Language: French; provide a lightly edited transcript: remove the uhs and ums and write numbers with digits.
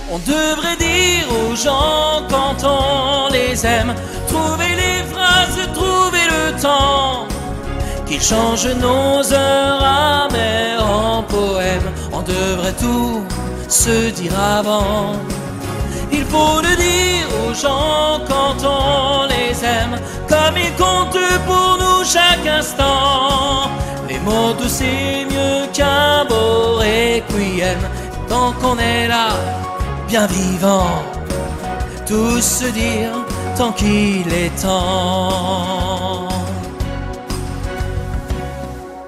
On devrait dire aux gens quand on les aime, trouver les phrases, trouver le temps, qu'ils changent nos heures amères en poèmes. On devrait tout se dire avant. Il faut le dire aux gens quand on les aime, comme ils comptent pour nous chaque instant. Les mots doux c'est mieux qu'un beau requiem, tant qu'on est là, bien vivant, tous se dire tant qu'il est temps.